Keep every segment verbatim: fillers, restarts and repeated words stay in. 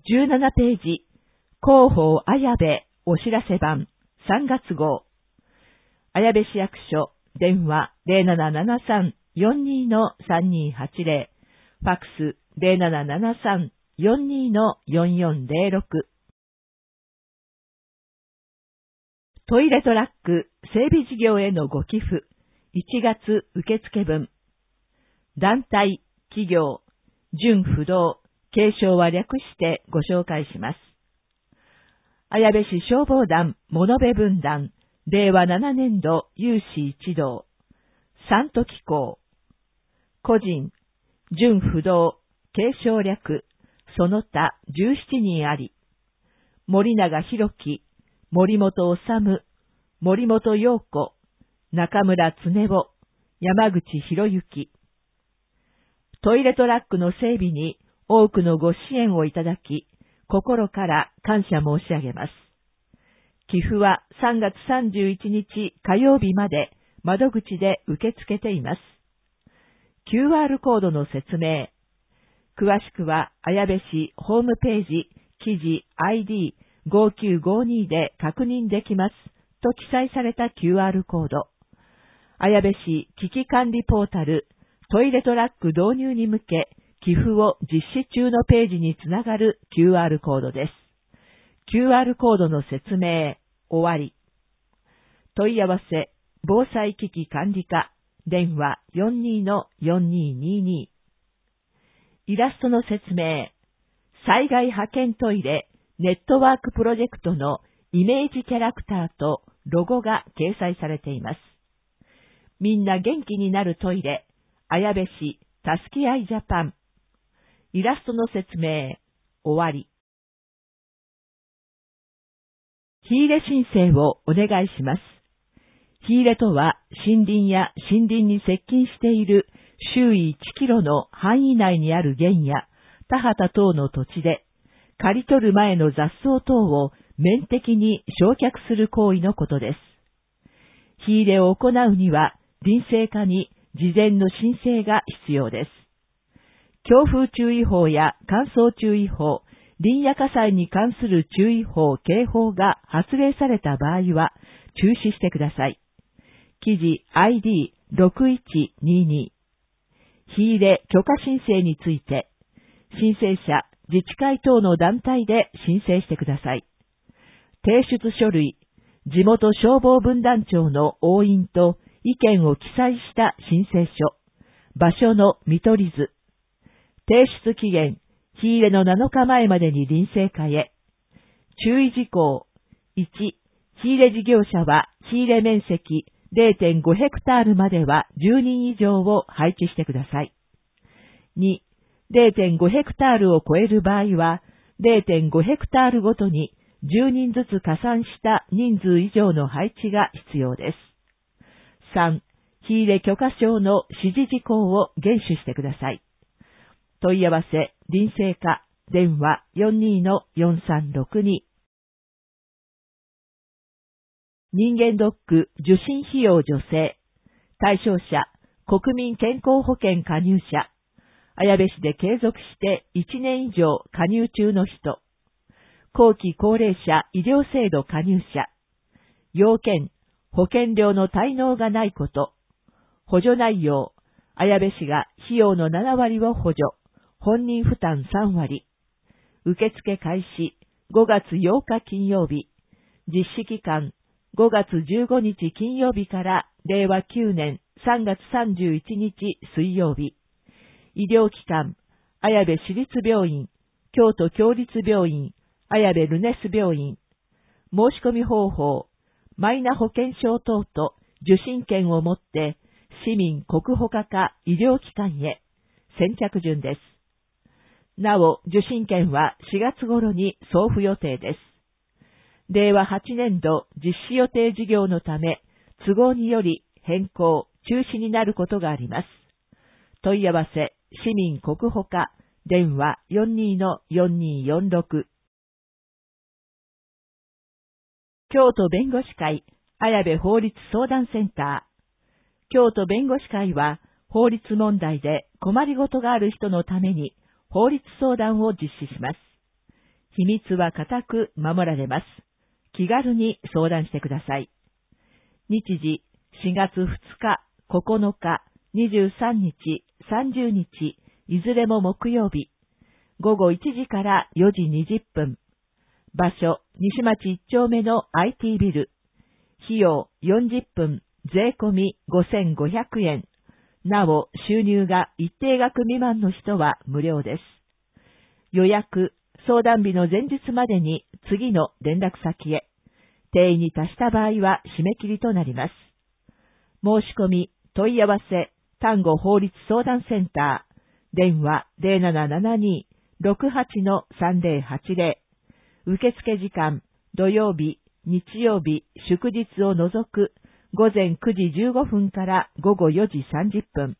じゅうななページ、広報綾部お知らせ版さんがつ号。綾部市役所、電話 ゼロななななさん よんにー さんにーはちゼロ、ファックス ゼロななななさん よんにー よんよんゼロろく。トイレトラック整備事業へのご寄付、いちがつ受付分。団体、企業、準不動、継承は略してご紹介します。綾部市消防団物部分団、れいわななねんど有志一同、三都機構、個人、準不動、継承略、その他じゅうななにんあり、森永博樹、森本治、森本陽子、中村恒夫、山口博之。トイレトラックの整備に多くのご支援をいただき、心から感謝申し上げます。寄付はさんがつさんじゅういちにち火曜日まで窓口で受け付けています。キューアール コードの説明。詳しくは綾部市ホームページ記事 アイディーごきゅうごに で確認できますと記載された キューアール コード。綾部市危機管理ポータルトイレトラック導入に向け寄付を実施中のページにつながる キューアール コードです。キューアール コードの説明、終わり。問い合わせ、防災危機管理課、電話 よんにー よんにーにーにー。イラストの説明、災害派遣トイレネットワークプロジェクトのイメージキャラクターとロゴが掲載されています。みんな元気になるトイレ、綾部市たすきあいジャパン。イラストの説明、終わり。火入れ申請をお願いします。火入れとは、森林や森林に接近している周囲いちキロの範囲内にある原野、田畑等の土地で、刈り取る前の雑草等を面的に焼却する行為のことです。火入れを行うには、林政課に事前の申請が必要です。強風注意報や乾燥注意報、林野火災に関する注意報・警報が発令された場合は中止してください。記事 アイディーろくいちにーにー。火入れ許可申請について、申請者、自治会等の団体で申請してください。提出書類、地元消防分団長の押印と意見を記載した申請書、場所の見取り図、提出期限、火入れのなのかまえまでに林政課へ。注意事項。いち、火入れ事業者は火入れ面積 れいてんご ヘクタールまではじゅうにん以上を配置してください。に、れいてんご ヘクタールを超える場合は、れいてんご ヘクタールごとにじゅうにんずつ加算した人数以上の配置が必要です。さん、火入れ許可証の指示事項を厳守してください。問い合わせ、林政課、電話 よんにー よんさんろくに。人間ドック受診費用助成。対象者、国民健康保険加入者。綾部市で継続していちねん以上加入中の人。後期高齢者医療制度加入者。要件、保険料の滞納がないこと。補助内容、綾部市が費用のななわりを補助。本人負担さんわり。受付開始ごがつようか金曜日。実施期間ごがつじゅうごにち金曜日かられいわきゅうねんさんがつさんじゅういちにち水曜日。医療機関、綾部市立病院、京都協立病院、綾部ルネス病院。申し込み方法、マイナ保険証等と受診券を持って市民国保課か医療機関へ。先着順です。なお、受診券はしがつ頃に送付予定です。れいわはちねんど実施予定事業のため、都合により変更、中止になることがあります。問い合わせ、市民国保課、電話 よんにー よんにーよんろく。京都弁護士会、綾部法律相談センター。京都弁護士会は、法律問題で困りごとがある人のために、法律相談を実施します。 秘密は固く守られます。気軽に相談してください。日時しがつふつか、ここのか、にじゅうさんにち、さんじゅうにち、いずれも木曜日、ごごいちじからよじにじゅっぷん。場所、西町いっちょうめの アイティー ビル。費用よんじゅっぷん、税込みごせんごひゃくえん。なお、収入が一定額未満の人は無料です。予約、相談日の前日までに次の連絡先へ。定員に達した場合は締め切りとなります。申し込み、問い合わせ、丹後法律相談センター。電話 ゼロななななに ろくはち さんぜろはちぜろ。受付時間、土曜日、日曜日、祝日を除くごぜんくじじゅうごふんからごごよじさんじゅっぷん。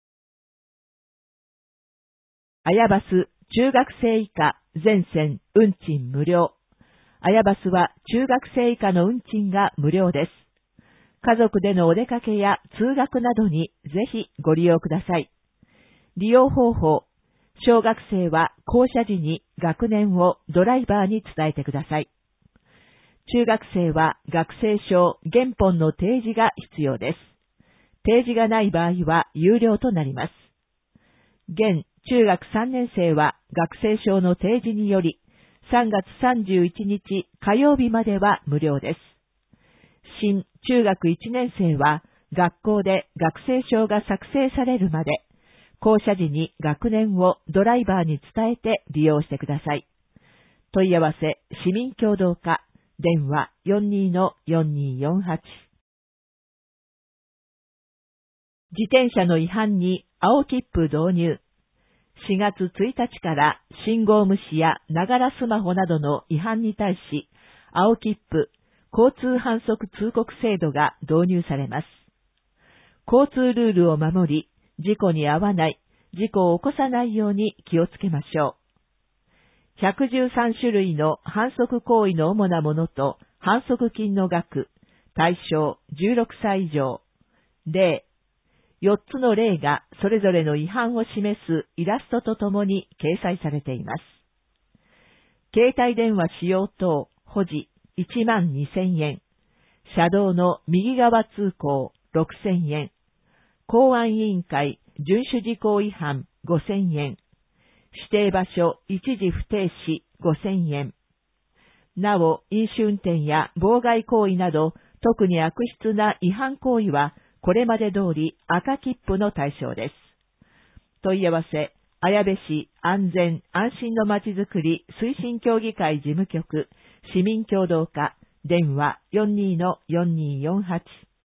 あやバス中学生以下全線運賃無料。あやバスは中学生以下の運賃が無料です。家族でのお出かけや通学などにぜひご利用ください。利用方法、小学生は降車時に学年をドライバーに伝えてください。中学生は学生証、原本の提示が必要です。提示がない場合は有料となります。現中学さんねん生は学生証の提示によりさんがつさんじゅういちにち火曜日までは無料です。新中学いちねん生は学校で学生証が作成されるまで降車時に学年をドライバーに伝えて利用してください。問い合わせ、市民協働課、電話 よんにーのよんにーよんはち。自転車の違反に青切符導入。しがつついたちから信号無視やながらスマホなどの違反に対し、青切符、交通反則通告制度が導入されます。交通ルールを守り、事故に遭わない、事故を起こさないように気をつけましょう。ひゃくじゅうさんしゅるいの反則行為の主なものと反則金の額、対象じゅうろくさい以上。例、よっつの例がそれぞれの違反を示すイラストとともに掲載されています。携帯電話使用等保持いちまんにせんえん。車道の右側通行ろくせんえん。公安委員会遵守事項違反ごせんえん。指定場所一時不停止ごせんえん。なお、飲酒運転や妨害行為など、特に悪質な違反行為は、これまで通り赤切符の対象です。問い合わせ、綾部市安全安心のまちづくり推進協議会事務局、市民協働課、電話 よんにーのよんにーよんはち。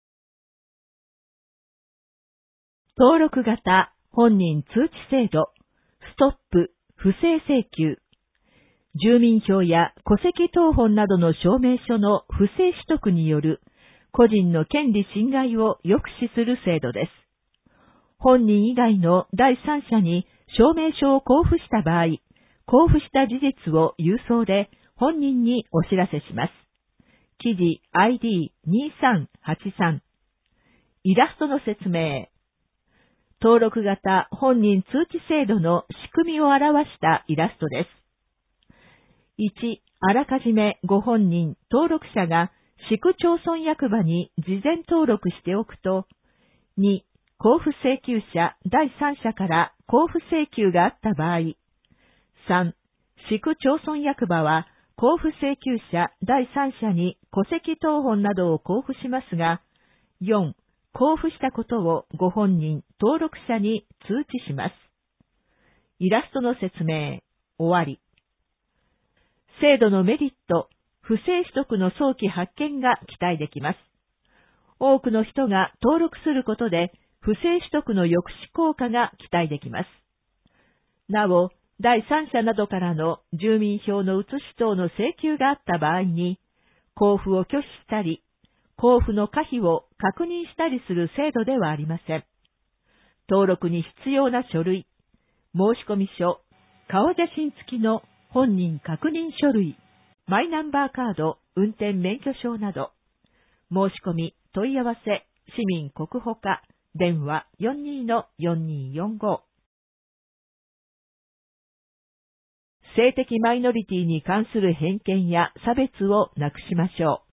登録型本人通知制度、ストップ不正請求。住民票や戸籍謄本などの証明書の不正取得による個人の権利侵害を抑止する制度です。本人以外の第三者に証明書を交付した場合、交付した事実を郵送で本人にお知らせします。記事 アイディーにーさんはちさん。イラストの説明。登録型本人通知制度の仕組みを表したイラストです。いち、あらかじめご本人、登録者が市区町村役場に事前登録しておくと、に、交付請求者第三者から交付請求があった場合、さん、市区町村役場は交付請求者第三者に戸籍謄本などを交付しますが、よん、交付したことをご本人、登録者に通知します。イラストの説明、終わり。制度のメリット、不正取得の早期発見が期待できます。多くの人が登録することで、不正取得の抑止効果が期待できます。なお、第三者などからの住民票の写し等の請求があった場合に、交付を拒否したり、交付の可否を確認したりする制度ではありません。登録に必要な書類、申込書、顔写真付きの本人確認書類、マイナンバーカード、運転免許証など、申し込み、問い合わせ、市民国保課、電話 よんにーのよんにーよんご。 性的マイノリティに関する偏見や差別をなくしましょ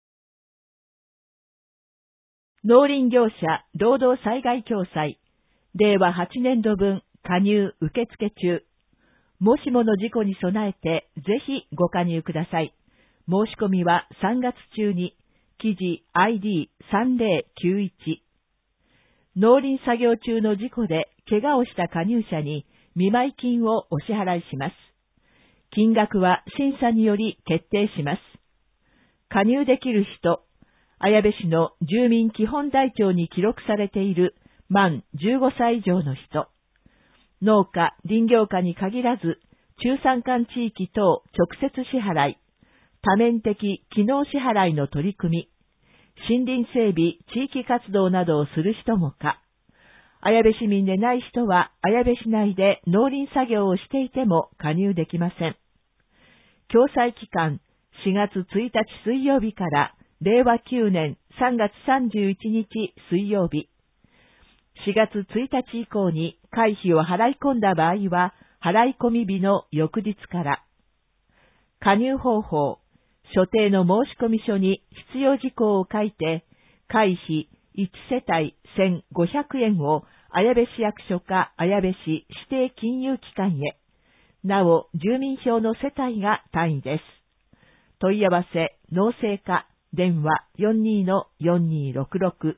う。農林業者労働災害共済れいわはちねんどぶん加入受付中。もしもの事故に備えてぜひご加入ください。申し込みはさんがつ中に、記事 アイディーさんぜろきゅういち。農林作業中の事故で怪我をした加入者に見舞金をお支払いします。金額は審査により決定します。加入できる人、綾部市の住民基本台帳に記録されている満じゅうごさい以上の人、農家、林業家に限らず、中山間地域等直接支払い、多面的機能支払いの取り組み、森林整備、地域活動などをする人もか、綾部市民でない人は綾部市内で農林作業をしていても加入できません。共済期間しがつついたち水曜日かられいわきゅうねんさんがつさんじゅういちにち水曜日。しがつついたち以降に会費を払い込んだ場合は払い込み日の翌日から。加入方法、所定の申込書に必要事項を書いて、会費いちせたいせんごひゃくえんを綾部市役所か綾部市指定金融機関へ。なお、住民票の世帯が単位です。問い合わせ、農政課、電話 よんにーのよんにーろくろく。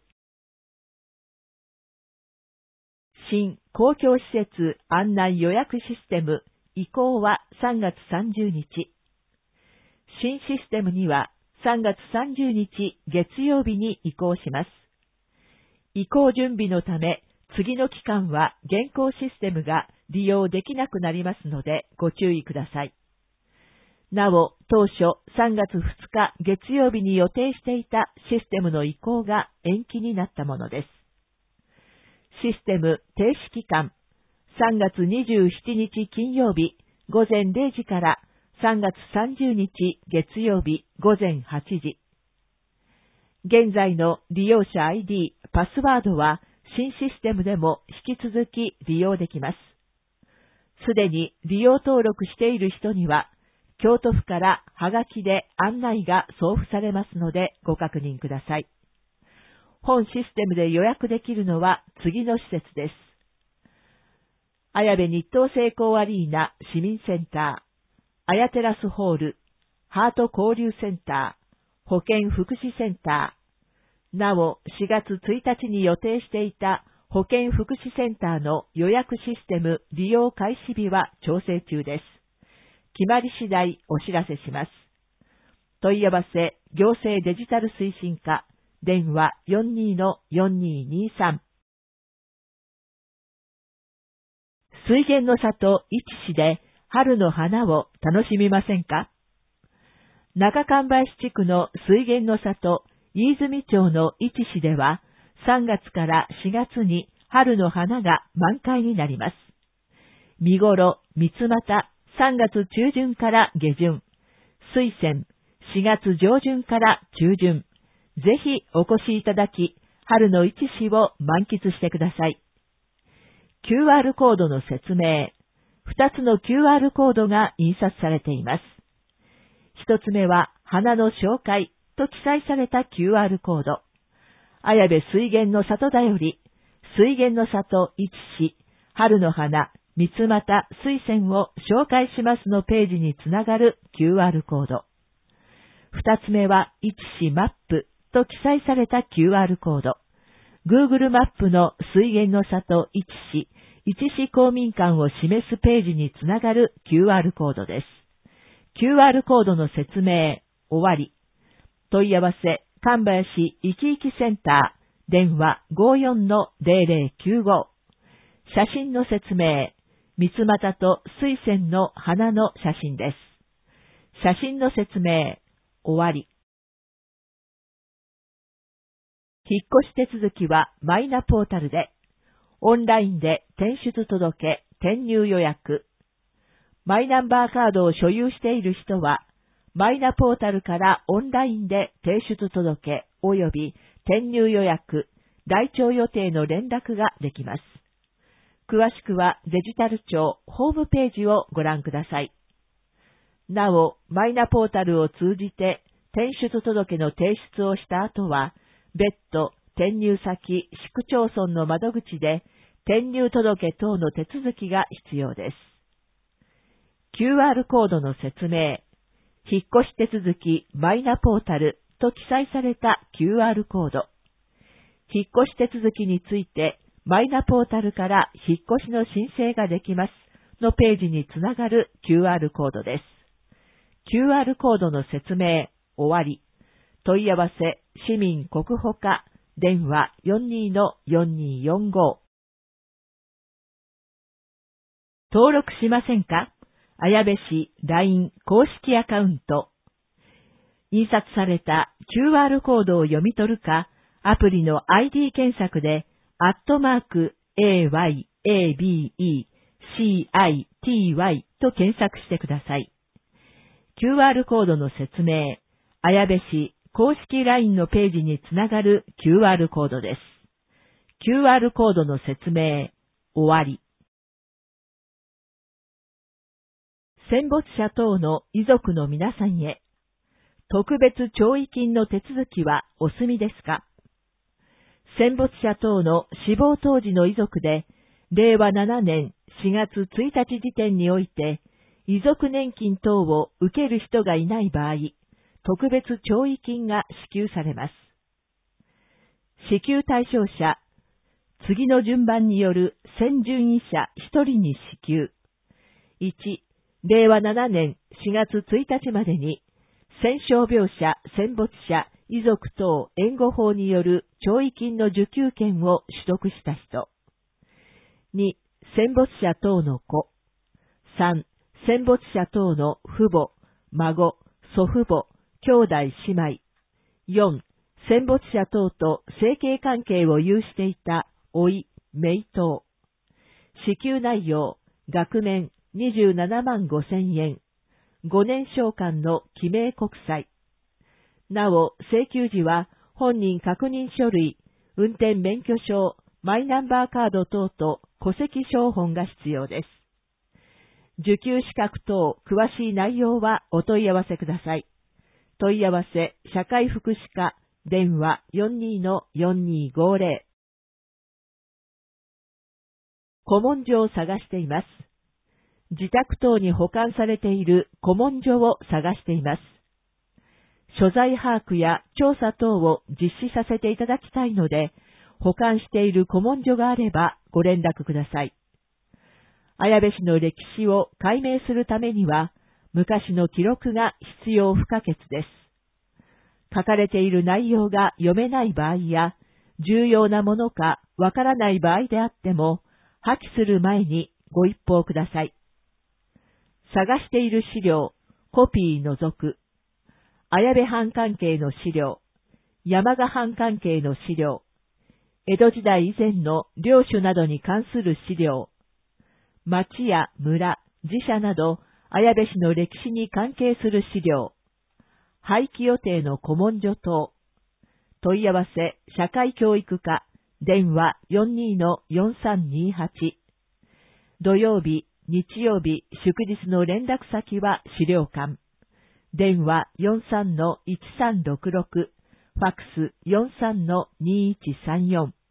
新公共施設案内予約システム移行はさんがつさんじゅうにち。新システムにはさんがつさんじゅうにち月曜日に移行します。移行準備のため、次の期間は現行システムが利用できなくなりますのでご注意ください。なお、当初さんがつふつか月曜日に予定していたシステムの移行が延期になったものです。システム停止期間、さんがつにじゅうしちにち金曜日ごぜんれいじからさんがつさんじゅうにち月曜日ごぜんはちじ。現在の利用者 アイディー、パスワードは新システムでも引き続き利用できます。すでに利用登録している人には、京都府からはがきで案内が送付されますのでご確認ください。本システムで予約できるのは次の施設です。綾部日東成功アリーナ市民センター、綾テラスホール、ハート交流センター、保健福祉センター。なお、しがつついたちに予定していた保健福祉センターの予約システム利用開始日は調整中です。決まり次第お知らせします。問い合わせ、行政デジタル推進課、電話 よんにーのよんにーにーさん。水源の里いち市で春の花を楽しみませんか？中神林地区の水源の里飯泉町のいち市ではさんがつからしがつに春の花が満開になります。見頃、三つ股、さんがつちゅうじゅんから下旬、水仙、しがつ上旬から中旬。ぜひお越しいただき、春の一市を満喫してください。キューアール コードの説明。ふたつの キューアール コードが印刷されています。ひとつめは、花の紹介と記載された キューアール コード。綾部水源の里だより、水源の里一市、春の花、三つ股、水仙を紹介しますのページにつながる キューアール コード。二つ目は、一市マップと記載された キューアール コード。Google マップの水源の里一市、一市公民館を示すページにつながる キューアール コードです。キューアール コードの説明、終わり。問い合わせ、神林いきいきセンター、電話 ごーよんのぜろぜろきゅうご。写真の説明、三つ股と水仙の花の写真です。写真の説明、終わり。引っ越し手続きはマイナポータルで、オンラインで転出届、転入予約。マイナンバーカードを所有している人は、マイナポータルからオンラインで提出届及び転入予約、来庁予定の連絡ができます。詳しくはデジタル庁ホームページをご覧ください。 なお、マイナポータルを通じて転出届の提出をした後は、別途転入先市区町村の窓口で転入届等の手続きが必要です。キューアール コードの説明、引っ越し手続きマイナポータルと記載された キューアール コード。引っ越し手続きについてマイナポータルから引っ越しの申請ができますのページにつながる キューアール コードです。キューアール コードの説明、終わり。問い合わせ、市民国保課、電話 よんにーのよんにーよんご。登録しませんか？綾部市 ライン 公式アカウント。印刷された キューアール コードを読み取るか、アプリの アイディー 検索で、アットマーク エーワイエービーイーシーアイティーワイ と検索してください。キューアール コードの説明、綾部市公式 ライン のページにつながる キューアール コードです。キューアール コードの説明、終わり。戦没者等の遺族の皆さんへ、特別弔慰金の手続きはお済みですか？戦没者等の死亡当時の遺族で、れいわななねんしがつついたち時点において、遺族年金等を受ける人がいない場合、特別弔慰金が支給されます。支給対象者、次の順番による戦順位者ひとりに支給。いち、れいわななねんしがつついたちまでに、戦傷病者、戦没者、遺族等援護法による弔慰金の受給権を取得した人。に、戦没者等の子。さん、戦没者等の父母、孫、祖父母、兄弟姉妹。よん、戦没者等と生計関係を有していた甥、姪等。支給内容、額面にじゅうななまんごせんえん。ごねん償還の記名国債。なお、請求時は本人確認書類、運転免許証、マイナンバーカード等と戸籍抄本が必要です。受給資格等詳しい内容はお問い合わせください。問い合わせ、社会福祉課、電話 よんにーのよんにーごぜろ。古文書を探しています。自宅等に保管されている古文書を探しています。所在把握や調査等を実施させていただきたいので、保管している古文書があればご連絡ください。綾部市の歴史を解明するためには、昔の記録が必要不可欠です。書かれている内容が読めない場合や、重要なものかわからない場合であっても、破棄する前にご一報ください。探している資料、コピー除く。綾部藩関係の資料、山賀藩関係の資料、江戸時代以前の領主などに関する資料、町や村、寺社など、綾部市の歴史に関係する資料、廃棄予定の古文書等、問い合わせ、社会教育課、電話 よんにーのよんさんにーはち。土曜日、日曜日、祝日の連絡先は資料館。電話 よんさんのいちさんろくろく、ファックス よんさんのにいちさんよん。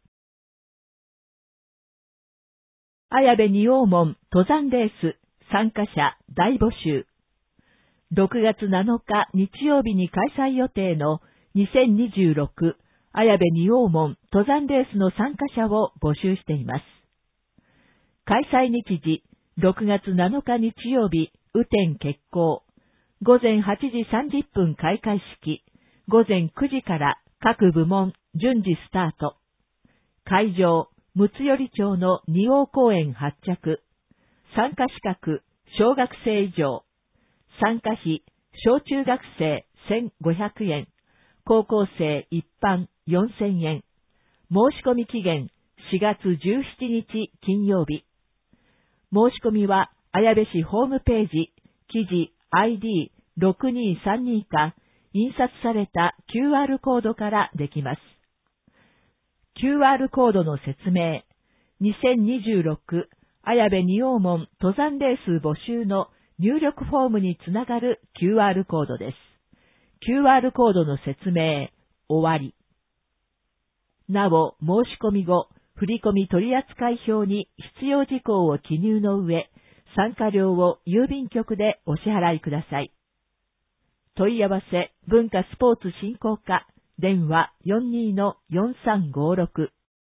綾部仁王門登山レース参加者大募集。ろくがつなのか日曜日に開催予定のにせんにじゅうろく綾部仁王門登山レースの参加者を募集しています。開催日時、ろくがつなのか日曜日、雨天決行。ごぜんはちじさんじゅっぷん開会式。ごぜんくじから各部門順次スタート。会場、睦寄町の仁王公園発着。参加資格、小学生以上。参加費、小中学生せんごひゃくえん。高校生一般よんせんえん。申し込み期限しがつじゅうしちにち金曜日。申し込みは綾部市ホームページ、記事 アイディーろくにーさんに か印刷された キューアール コードからできます。キューアール コードの説明、にせんにじゅうろく綾部仁王門登山レース募集の入力フォームにつながる キューアール コードです。キューアール コードの説明、終わり。なお、申し込み後、振込取扱表に必要事項を記入の上、参加料を郵便局でお支払いください。問い合わせ、文化スポーツ振興課、電話 よんにーのよんさんごろく。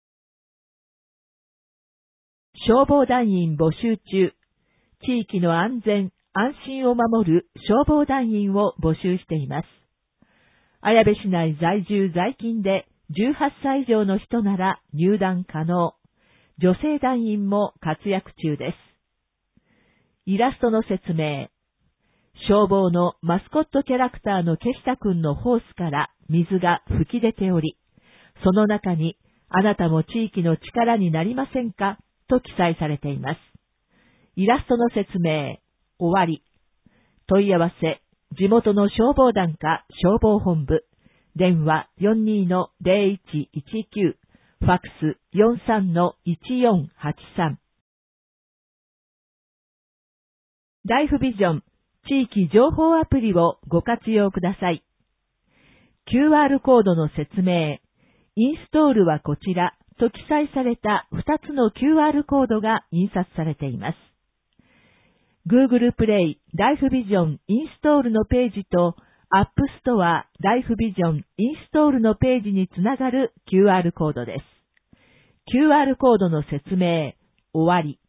消防団員募集中。地域の安全、安心を守る消防団員を募集しています。綾部市内在住在勤でじゅうはっさい以上の人なら入団可能。女性団員も活躍中です。イラストの説明。消防のマスコットキャラクターのケシタくんのホースから水が噴き出ており、その中にあなたも地域の力になりませんかと記載されています。イラストの説明、終わり。問い合わせ、地元の消防団か消防本部、電話 よんにーのぜろいちいちきゅう、ファックス よんさんのいちよんはちさん。ライフビジョン地域情報アプリをご活用ください。キューアール コードの説明、インストールはこちらと記載されたふたつの キューアール コードが印刷されています。Google Play ライフビジョンインストールのページと App Store ライフビジョンインストールのページにつながる キューアール コードです。キューアール コードの説明、終わり。